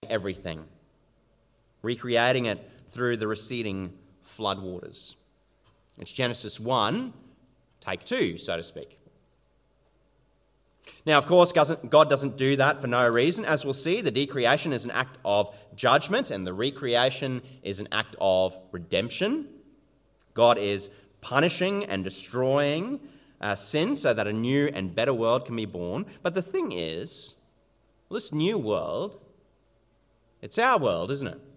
everything, recreating it through the receding floodwaters. It's Genesis 1, take 2, so to speak. Now, of course, God doesn't do that for no reason. As we'll see, the decreation is an act of judgment and the recreation is an act of redemption. God is punishing and destroying sin so that a new and better world can be born. But the thing is, this new world, it's our world, isn't it?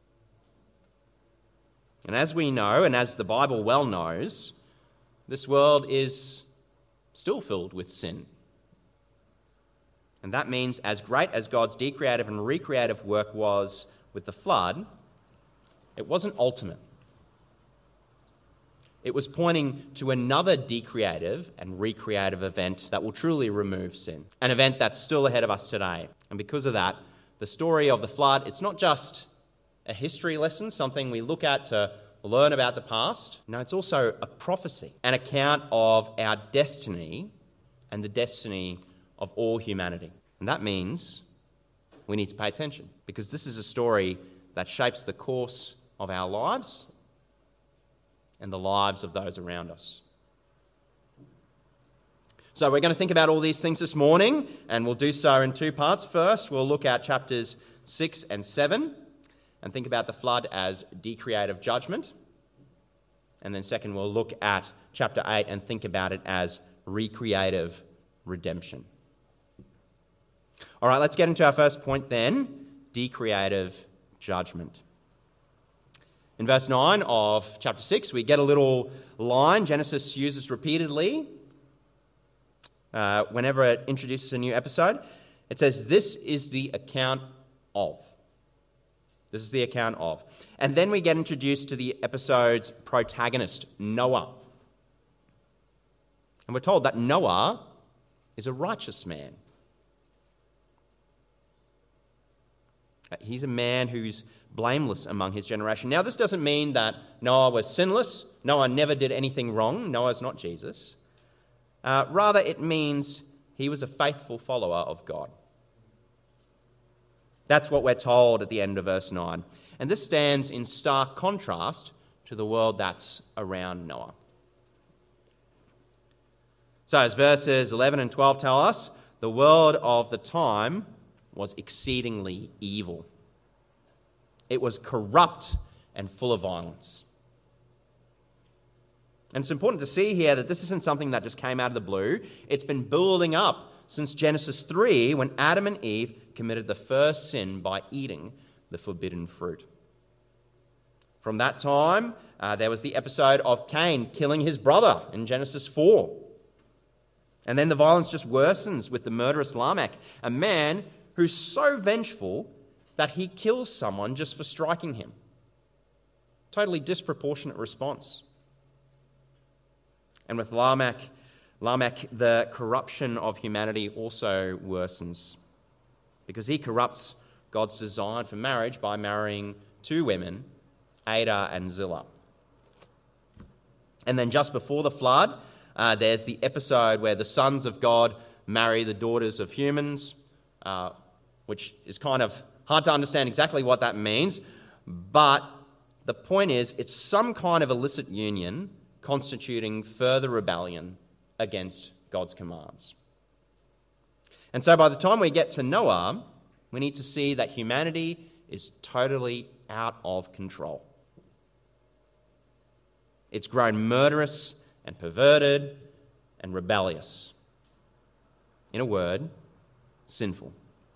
And as we know, and as the Bible well knows, this world is still filled with sin. And that means as great as God's decreative and recreative work was with the flood, it wasn't ultimate. It was pointing to another decreative and recreative event that will truly remove sin, an event that's still ahead of us today. And because of that, the story of the flood, it's not just a history lesson, something we look at to learn about the past. No, it's also a prophecy, an account of our destiny and the destiny of all humanity. And that means we need to pay attention, because this is a story that shapes the course of our lives and the lives of those around us. So we're going to think about all these things this morning, and we'll do so in two parts. First, we'll look at chapters 6 and 7 and think about the flood as decreative judgment. And then second, we'll look at chapter 8 and think about it as recreative redemption. All right, let's get into our first point then, decreative judgment. In verse 9 of chapter 6, we get a little line Genesis uses repeatedly whenever it introduces a new episode. It says, "This is the account of." This is the account of. And then we get introduced to the episode's protagonist, Noah. And we're told that Noah is a righteous man. He's a man who's blameless among his generation. Now, this doesn't mean that Noah was sinless. Noah never did anything wrong. Noah's not Jesus. Rather, it means he was a faithful follower of God. That's what we're told at the end of verse 9. And this stands in stark contrast to the world that's around Noah. So as verses 11 and 12 tell us, the world of the time was exceedingly evil. It was corrupt and full of violence. And it's important to see here that this isn't something that just came out of the blue. It's been building up since Genesis 3, when Adam and Eve committed the first sin by eating the forbidden fruit. From that time, there was the episode of Cain killing his brother in Genesis 4. And then the violence just worsens with the murderous Lamech, a man who's so vengeful that he kills someone just for striking him. Totally disproportionate response. And with Lamech, the corruption of humanity also worsens, because he corrupts God's design for marriage by marrying two women, Ada and Zillah. And then just before the flood, there's the episode where the sons of God marry the daughters of humans, which is kind of hard to understand exactly what that means, but the point is it's some kind of illicit union constituting further rebellion against God's commands. And so by the time we get to Noah, we need to see that humanity is totally out of control. It's grown murderous and perverted and rebellious. In a word, sinful.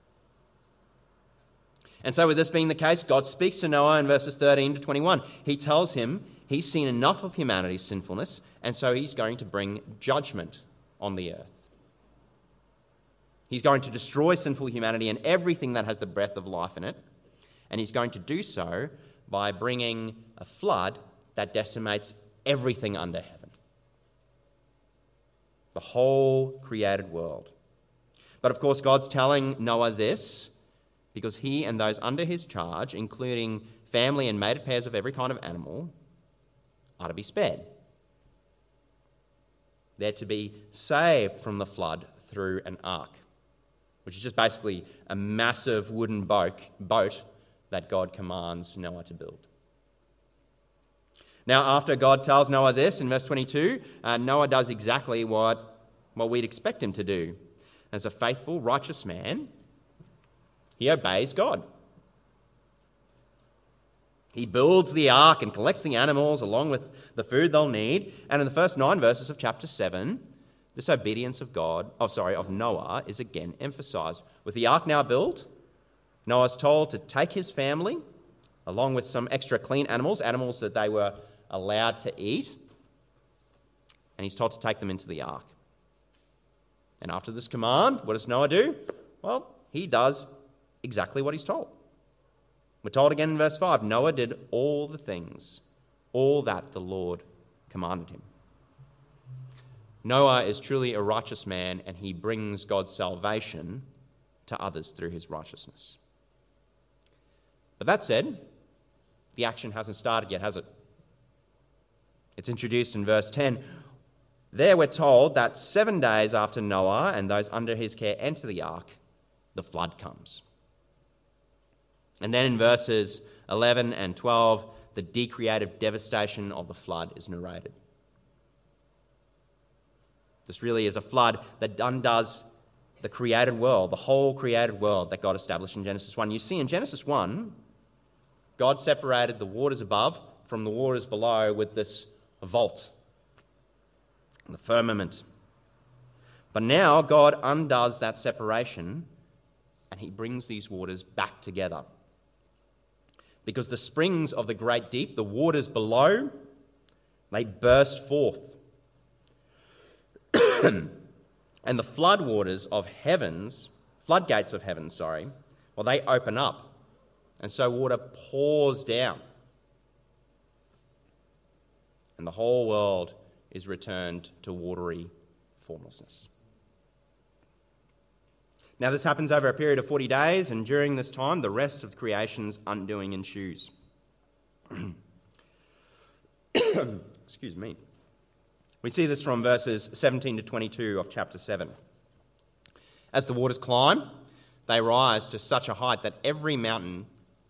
And so with this being the case, God speaks to Noah in verses 13 to 21. He tells him he's seen enough of humanity's sinfulness, and so he's going to bring judgment on the earth. He's going to destroy sinful humanity and everything that has the breath of life in it, and he's going to do so by bringing a flood that decimates everything under heaven. The whole created world. But of course, God's telling Noah this because he and those under his charge, including family and mated pairs of every kind of animal, are to be spared. They're to be saved from the flood through an ark, which is just basically a massive wooden boat that God commands Noah to build. Now, after God tells Noah this in verse 22, Noah does exactly what we'd expect him to do. As a faithful, righteous man, he obeys God. He builds the ark and collects the animals along with the food they'll need. And in the first 9 verses of chapter 7, this obedience of Noah is again emphasized. With the ark now built, Noah's told to take his family, along with some extra clean animals that they were allowed to eat, and he's told to take them into the ark. And after this command, what does Noah do? Well, he does exactly what he's told. We're told again in verse 5, Noah did all that the Lord commanded him. Noah is truly a righteous man, and he brings God's salvation to others through his righteousness. But that said, the action hasn't started yet, has it? It's introduced in verse 10. There we're told that 7 days after Noah and those under his care enter the ark, the flood comes. And then in verses 11 and 12, the decreative devastation of the flood is narrated. This really is a flood that undoes the created world, the whole created world that God established in Genesis 1. You see, in Genesis 1, God separated the waters above from the waters below with this vault, the firmament. But now God undoes that separation and he brings these waters back together. Because the springs of the great deep, the waters below, they burst forth. And the floodgates of heaven, they open up. And so water pours down. And the whole world is returned to watery formlessness. Now, this happens over a period of 40 days, and during this time, the rest of creation's undoing ensues. Excuse me. We see this from verses 17 to 22 of chapter 7. As the waters climb, they rise to such a height that every mountain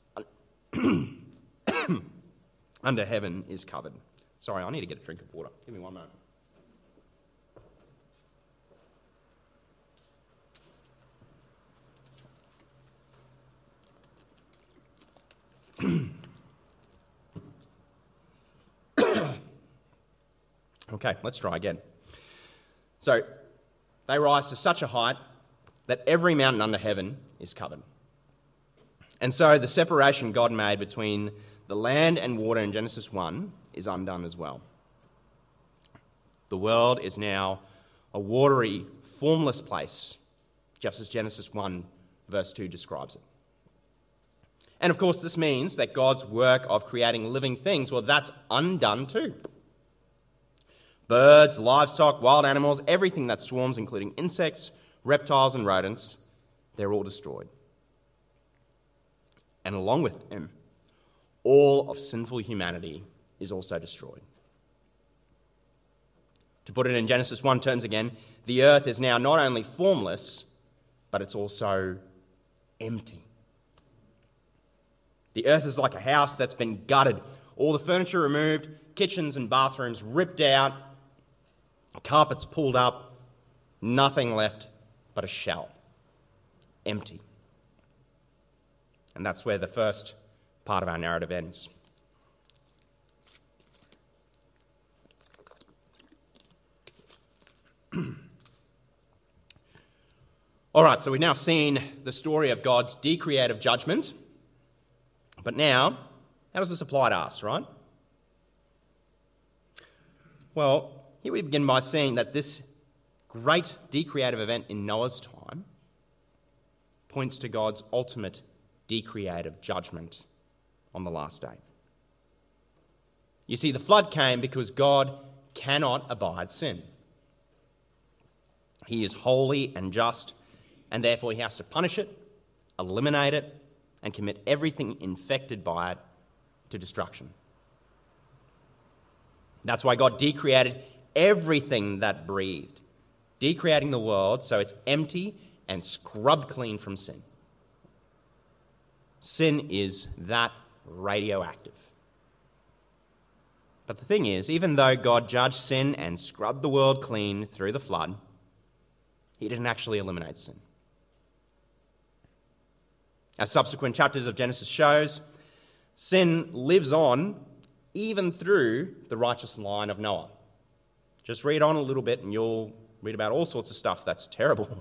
under heaven is covered. Sorry, I need to get a drink of water. Give me one moment. Okay, let's try again. So, they rise to such a height that every mountain under heaven is covered. And so the separation God made between the land and water in Genesis 1 is undone as well. The world is now a watery, formless place, just as Genesis 1 verse 2 describes it. And of course, this means that God's work of creating living things, well, that's undone too. Birds, livestock, wild animals, everything that swarms, including insects, reptiles, and rodents, they're all destroyed. And along with them, all of sinful humanity is also destroyed. To put it in Genesis 1 terms again, the earth is now not only formless, but it's also empty. The earth is like a house that's been gutted, all the furniture removed, kitchens and bathrooms ripped out, carpets pulled up, nothing left but a shell, empty. And that's where the first part of our narrative ends. All right, so we've now seen the story of God's decreative judgment. But now, how does this apply to us, right? Well, here we begin by seeing that this great decreative event in Noah's time points to God's ultimate decreative judgment on the last day. You see, the flood came because God cannot abide sin. He is holy and just, and therefore he has to punish it, eliminate it, and commit everything infected by it to destruction. That's why God decreated everything that breathed, decreating the world so it's empty and scrubbed clean from sin. Sin is that radioactive. But the thing is, even though God judged sin and scrubbed the world clean through the flood, he didn't actually eliminate sin. As subsequent chapters of Genesis shows, sin lives on even through the righteous line of Noah. Just read on a little bit and you'll read about all sorts of stuff that's terrible.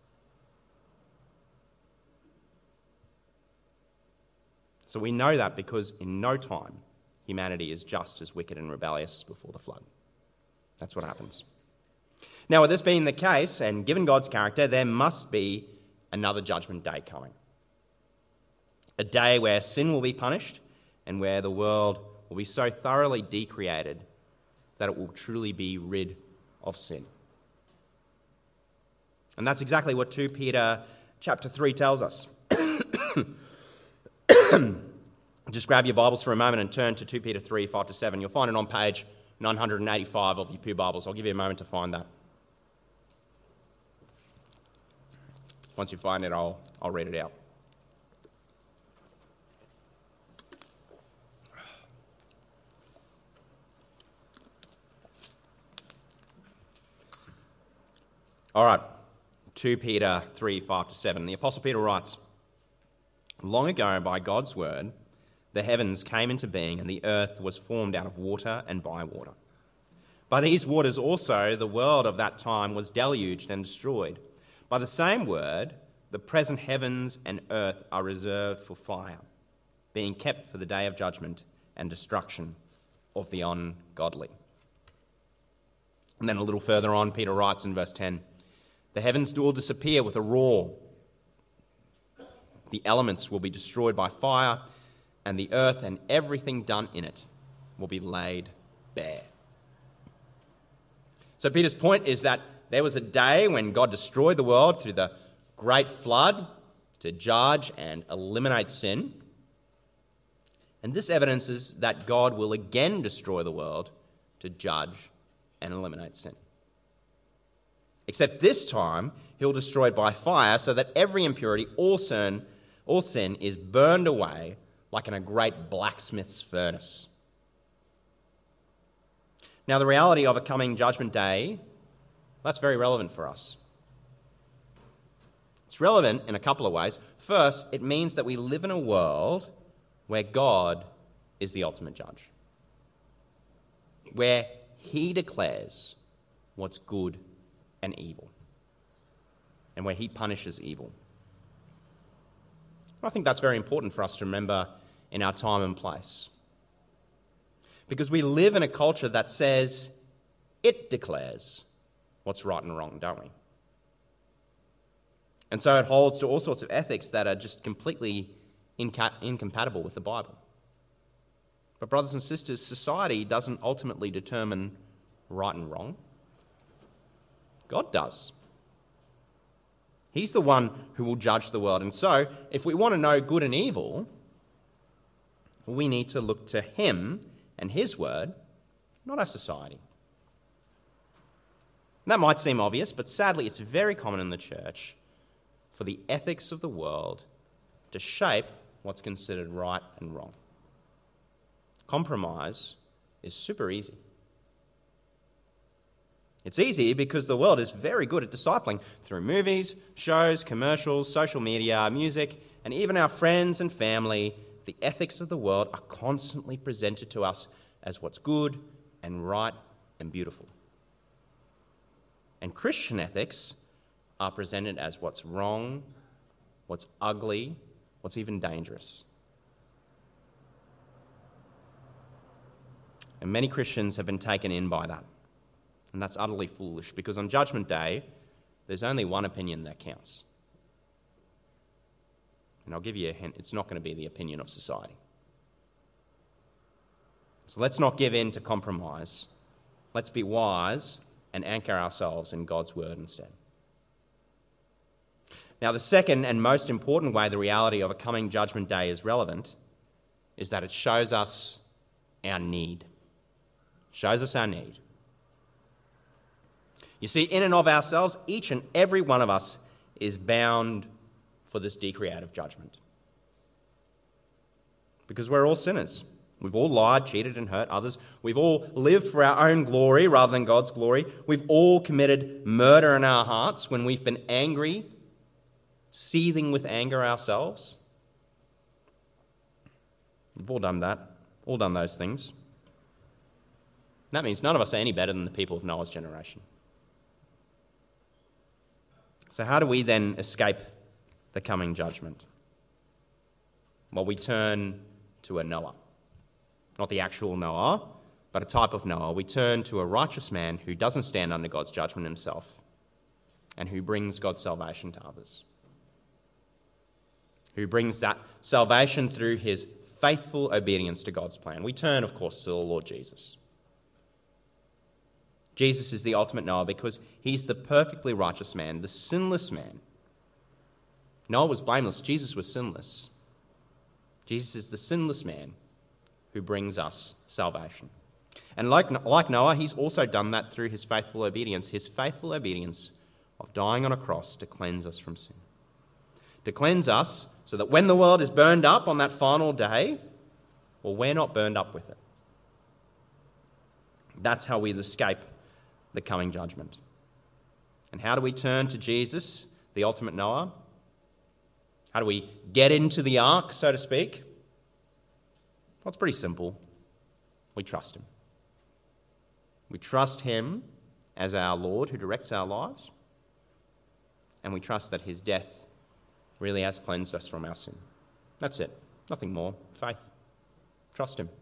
So we know that because in no time, humanity is just as wicked and rebellious as before the flood. That's what happens. Now, with this being the case, and given God's character, there must be another judgment day coming. A day where sin will be punished and where the world will be so thoroughly decreated that it will truly be rid of sin. And that's exactly what 2 Peter chapter 3 tells us. Just grab your Bibles for a moment and turn to 2 Peter 3, 5-7. You'll find it on page 985 of your Pew Bibles. I'll give you a moment to find that. Once you find it, I'll read it out. All right, 2 Peter 3, 5-7. The Apostle Peter writes, "Long ago, by God's word, the heavens came into being, and the earth was formed out of water and by water. By these waters also the world of that time was deluged and destroyed. By the same word, the present heavens and earth are reserved for fire, being kept for the day of judgment and destruction of the ungodly." And then a little further on, Peter writes in verse 10, "The heavens will disappear with a roar. The elements will be destroyed by fire, and the earth and everything done in it will be laid bare." So Peter's point is that there was a day when God destroyed the world through the great flood to judge and eliminate sin. And this evidences that God will again destroy the world to judge and eliminate sin. Except this time, he'll destroy it by fire so that every impurity, all sin is burned away like in a great blacksmith's furnace. Now, the reality of a coming judgment day, that's very relevant for us. It's relevant in a couple of ways. First, it means that we live in a world where God is the ultimate judge, where he declares what's good and evil, and where he punishes evil. I think that's very important for us to remember in our time and place. Because we live in a culture that says it declares what's right and wrong, don't we? And so it holds to all sorts of ethics that are just completely incompatible with the Bible. But brothers and sisters, society doesn't ultimately determine right and wrong. God does. He's the one who will judge the world. And so, if we want to know good and evil, we need to look to him and his word, not our society. And that might seem obvious, but sadly it's very common in the church for the ethics of the world to shape what's considered right and wrong. Compromise is super easy. It's easy because the world is very good at discipling through movies, shows, commercials, social media, music, and even our friends and family. The ethics of the world are constantly presented to us as what's good and right and beautiful. And Christian ethics are presented as what's wrong, what's ugly, what's even dangerous. And many Christians have been taken in by that. And that's utterly foolish, because on Judgment Day, there's only one opinion that counts. And I'll give you a hint, it's not going to be the opinion of society. So let's not give in to compromise. Let's be wise and anchor ourselves in God's word instead. Now, the second and most important way the reality of a coming Judgment Day is relevant is that it shows us our need. Shows us our need. You see, in and of ourselves, each and every one of us is bound for this decreative judgment. Because we're all sinners. We've all lied, cheated, and hurt others. We've all lived for our own glory rather than God's glory. We've all committed murder in our hearts when we've been angry, seething with anger ourselves. We've all done that, all done those things. That means none of us are any better than the people of Noah's generation. So how do we then escape the coming judgment? Well, we turn to a Noah. Not the actual Noah, but a type of Noah. We turn to a righteous man who doesn't stand under God's judgment himself and who brings God's salvation to others. Who brings that salvation through his faithful obedience to God's plan. We turn, of course, to the Lord Jesus. Jesus is the ultimate Noah because he's the perfectly righteous man, the sinless man. Noah was blameless. Jesus was sinless. Jesus is the sinless man who brings us salvation. And like Noah, he's also done that through his faithful obedience of dying on a cross to cleanse us from sin. To cleanse us so that when the world is burned up on that final day, well, we're not burned up with it. That's how we escape the coming judgment. And how do we turn to Jesus, the ultimate Noah? How do we get into the ark, so to speak? Well, it's pretty simple. We trust him. We trust him as our Lord who directs our lives. And we trust that his death really has cleansed us from our sin. That's it. Nothing more. Faith. Trust him.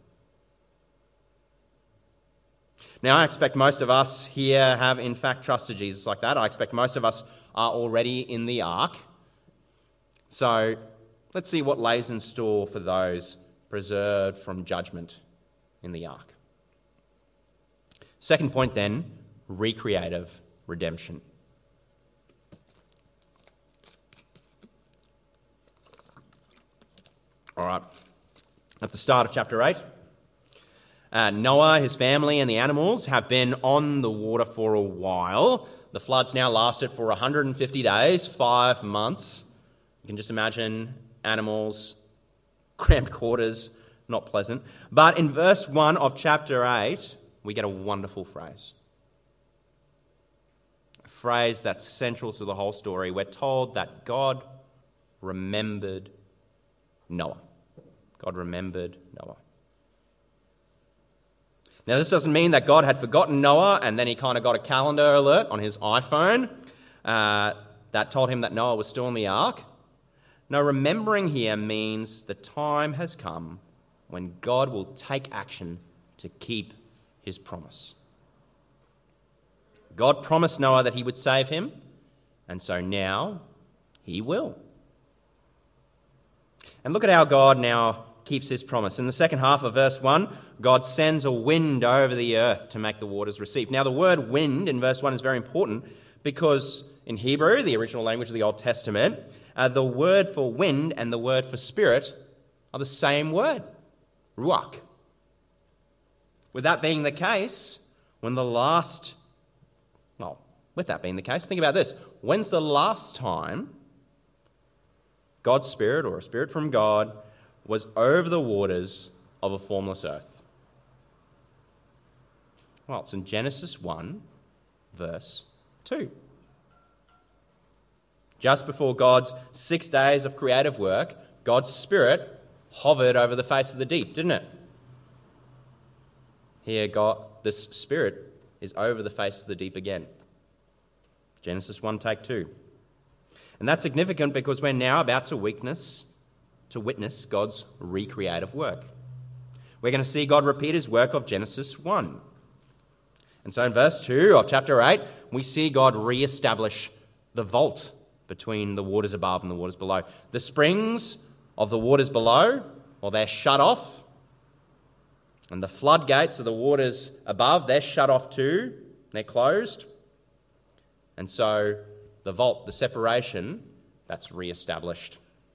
Now, I expect most of us here have in fact trusted Jesus like that. I expect most of us are already in the ark. So let's see what lays in store for those preserved from judgment in the ark. Second point then, recreative redemption. All right, at the start of chapter 8, Noah, his family, and the animals have been on the water for a while. The flood's now lasted for 150 days, 5 months. You can just imagine animals, cramped quarters, not pleasant. But in verse 1 of chapter 8, we get a wonderful phrase. A phrase that's central to the whole story. We're told that God remembered Noah. God remembered Noah. Now, this doesn't mean that God had forgotten Noah and then he kind of got a calendar alert on his iPhone that told him that Noah was still in the ark. No, remembering here means the time has come when God will take action to keep his promise. God promised Noah that he would save him, and so now he will. And look at how God now keeps his promise. In the second half of verse 1, God sends a wind over the earth to make the waters recede. Now, the word wind in verse 1 is very important because in Hebrew, the original language of the Old Testament, the word for wind and the word for spirit are the same word, ruach. With that being the case, think about this. When's the last time God's Spirit, or a spirit from God, was over the waters of a formless earth? Well, it's in Genesis 1, verse 2. Just before God's 6 days of creative work, God's Spirit hovered over the face of the deep, didn't it? Here, this Spirit is over the face of the deep again. Genesis 1, take 2. And that's significant because we're now about to witness God's recreative work. We're going to see God repeat his work of Genesis 1. And so in verse 2 of chapter 8, we see God re-establish the vault between the waters above and the waters below. The springs of the waters below, well, they're shut off. And the floodgates of the waters above, they're shut off too. They're closed. And so the vault, the separation, that's re-established.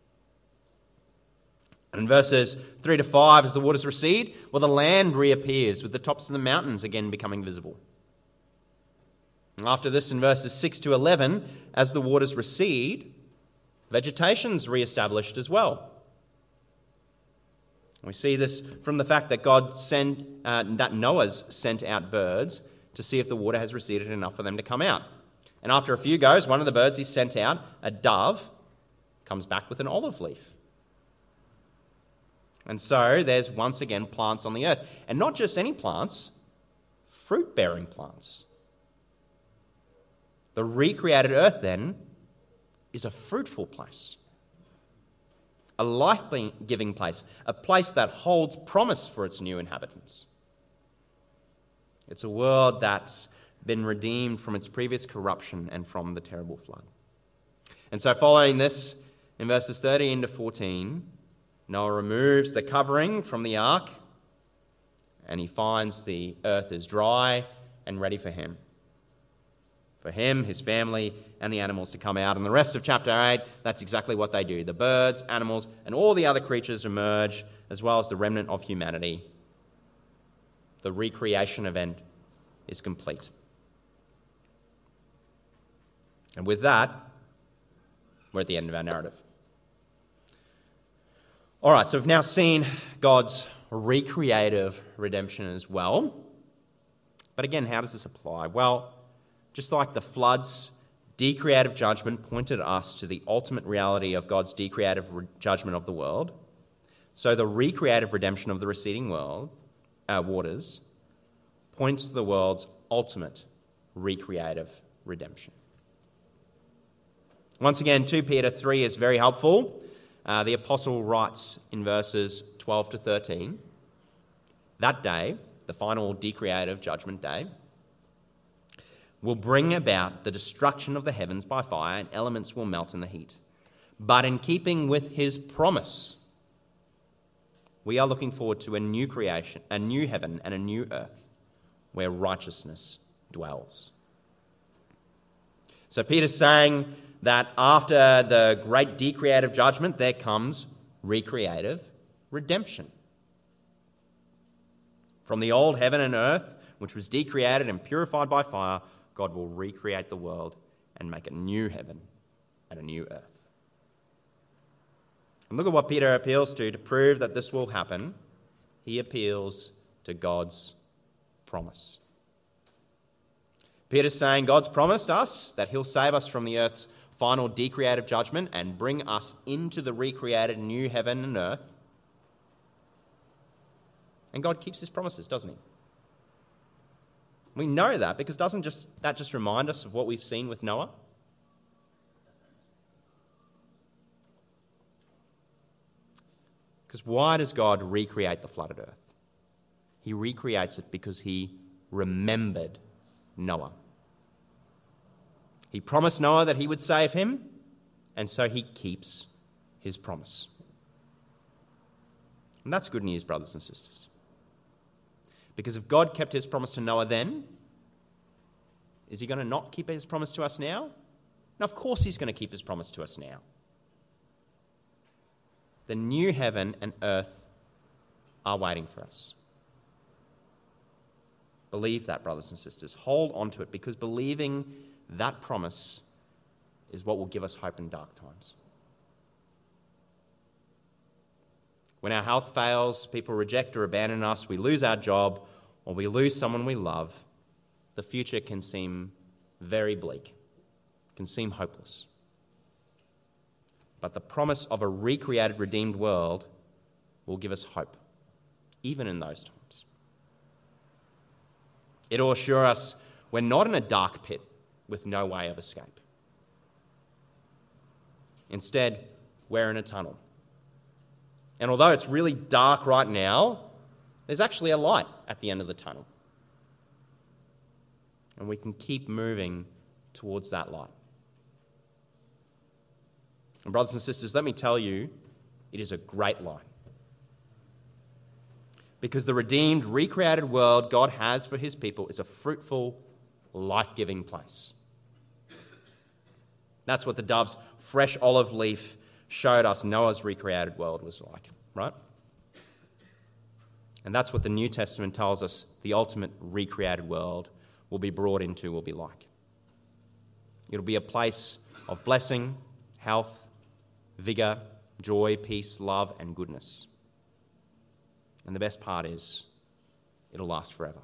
And in verses 3 to 5, as the waters recede, well, the land reappears with the tops of the mountains again becoming visible. After this, in verses 6 to 11, as the waters recede, vegetation's re-established as well. We see this from the fact that that Noah's sent out birds to see if the water has receded enough for them to come out. And after a few goes, one of the birds he sent out, a dove, comes back with an olive leaf. And so there's once again plants on the earth. And not just any plants, fruit-bearing plants. The recreated earth then is a fruitful place. A life-giving place. A place that holds promise for its new inhabitants. It's a world that's been redeemed from its previous corruption and from the terrible flood. And so following this, in verses 13 to 14, Noah removes the covering from the ark and he finds the earth is dry and ready for him. For him, his family, and the animals to come out. And the rest of chapter 8, that's exactly what they do. The birds, animals, and all the other creatures emerge, as well as the remnant of humanity. The recreation event is complete. And with that, we're at the end of our narrative. All right, so we've now seen God's recreative redemption as well. But again, how does this apply? Well, just like the flood's decreative judgment pointed us to the ultimate reality of God's decreative judgment of the world, so the recreative redemption of the receding waters points to the world's ultimate recreative redemption. Once again, 2 Peter 3 is very helpful. The apostle writes in verses 12 to 13, that day, the final decreative judgment day, will bring about the destruction of the heavens by fire, and elements will melt in the heat. But in keeping with his promise, we are looking forward to a new creation, a new heaven and a new earth, where righteousness dwells. So Peter's saying that after the great decreative judgment, there comes recreative redemption. From the old heaven and earth, which was decreated and purified by fire, God will recreate the world and make a new heaven and a new earth. And look at what Peter appeals to prove that this will happen. He appeals to God's promise. Peter's saying God's promised us that he'll save us from the earth's final decreative judgment and bring us into the recreated new heaven and earth. And God keeps his promises, doesn't he? We know that because doesn't that just remind us of what we've seen with Noah? Because why does God recreate the flooded earth? He recreates it because he remembered Noah. He promised Noah that he would save him, and so he keeps his promise. And that's good news, brothers and sisters. Because if God kept his promise to Noah then, is he going to not keep his promise to us now? No, of course he's going to keep his promise to us now. The new heaven and earth are waiting for us. Believe that, brothers and sisters. Hold on to it, because believing that promise is what will give us hope in dark times. When our health fails, people reject or abandon us, we lose our job, or we lose someone we love, the future can seem very bleak, can seem hopeless. But the promise of a recreated, redeemed world will give us hope, even in those times. It will assure us we're not in a dark pit with no way of escape. Instead, we're in a tunnel. And although it's really dark right now, there's actually a light at the end of the tunnel. And we can keep moving towards that light. And brothers and sisters, let me tell you, it is a great light. Because the redeemed, recreated world God has for his people is a fruitful, life-giving place. That's what the dove's fresh olive leaf showed us Noah's recreated world was like, right? And that's what the New Testament tells us the ultimate recreated world will be brought into, will be like. It'll be a place of blessing, health, vigour, joy, peace, love, and goodness. And the best part is, it'll last forever.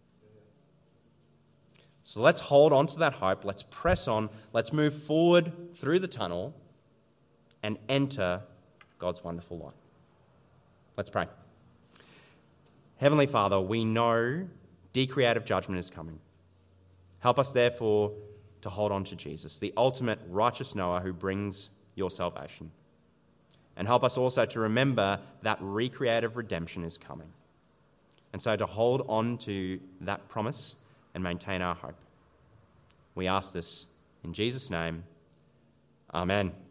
So let's hold on to that hope. Let's press on. Let's move forward through the tunnel and enter God's wonderful light. Let's pray. Heavenly Father, we know decreative judgment is coming. Help us, therefore, to hold on to Jesus, the ultimate righteous Noah who brings your salvation. And help us also to remember that recreative redemption is coming. And so to hold on to that promise and maintain our hope. We ask this in Jesus' name. Amen.